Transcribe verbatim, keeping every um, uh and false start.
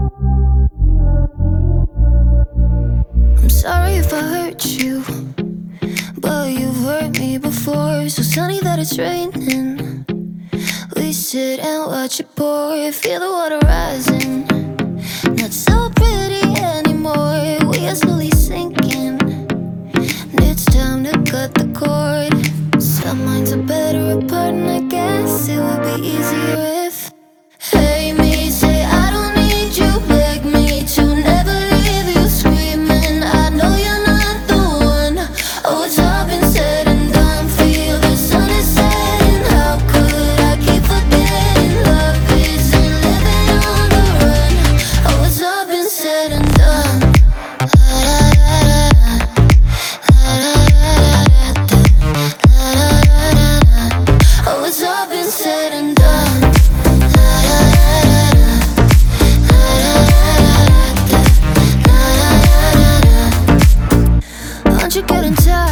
I'm sorry if I hurt you, but you've hurt me before. So sunny that it's raining, we sit and watch it pour. Feel the water rising, not so pretty anymore. We are slowly sinking, and it's time to cut the cord. Some minds are better apart, and I guess it would be easier if hey me say I don't need you, beg me to never leave you screaming. I know you're not the one. Oh, it's all been said and done. Feel the sun is setting. How could I keep forgetting? Love isn't living on the run. Oh, it's all been said and done. Oh, it's all been said and done. Aren't you getting tired?